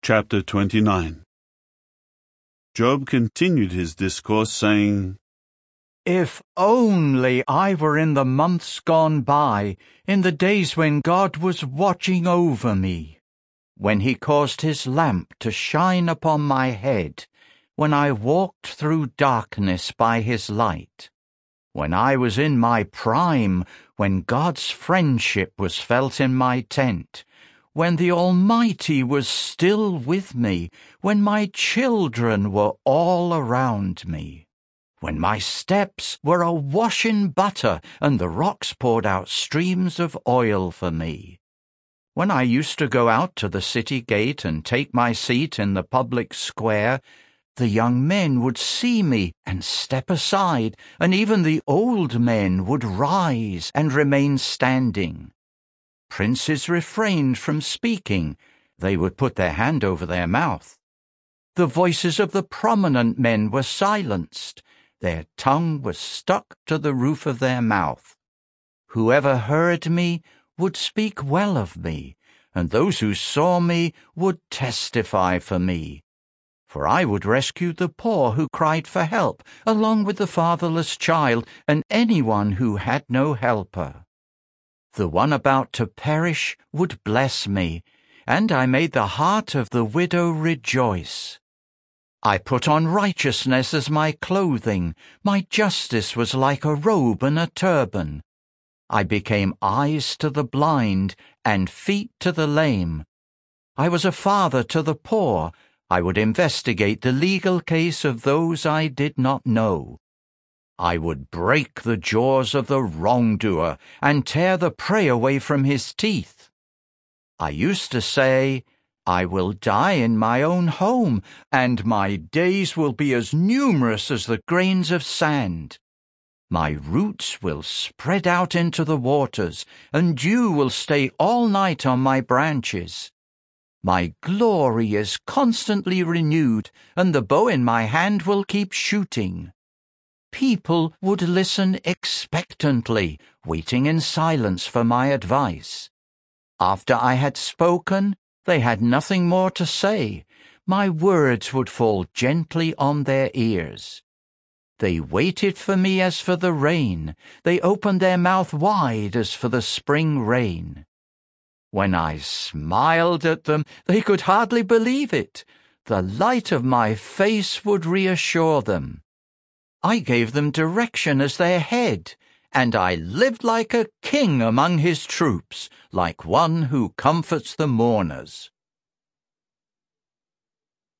Chapter 29. Job continued his discourse, saying, If only I were in the months gone by, in the days when God was watching over me, when He caused His lamp to shine upon my head, when I walked through darkness by His light, when I was in my prime, when God's friendship was felt in my tent, when the Almighty was still with me, when my children were all around me, when my steps were awash in butter and the rocks poured out streams of oil for me, when I used to go out to the city gate and take my seat in the public square, the young men would see me and step aside, and even the old men would rise and remain standing. Princes refrained from speaking. They would put their hand over their mouth. The voices of the prominent men were silenced. Their tongue was stuck to the roof of their mouth. Whoever heard me would speak well of me, and those who saw me would testify for me. For I would rescue the poor who cried for help, along with the fatherless child and anyone who had no helper. The one about to perish would bless me, and I made the heart of the widow rejoice. I put on righteousness as my clothing. My justice was like a robe and a turban. I became eyes to the blind and feet to the lame. I was a father to the poor. I would investigate the legal case of those I did not know. I would break the jaws of the wrongdoer and tear the prey away from his teeth. I used to say, I will die in my own home, and my days will be as numerous as the grains of sand. My roots will spread out into the waters, and dew will stay all night on my branches. My glory is constantly renewed, and the bow in my hand will keep shooting. People would listen expectantly, waiting in silence for my advice. After I had spoken, they had nothing more to say. My words would fall gently on their ears. They waited for me as for the rain. They opened their mouth wide as for the spring rain. When I smiled at them, they could hardly believe it. The light of my face would reassure them. I gave them direction as their head, and I lived like a king among his troops, like one who comforts the mourners.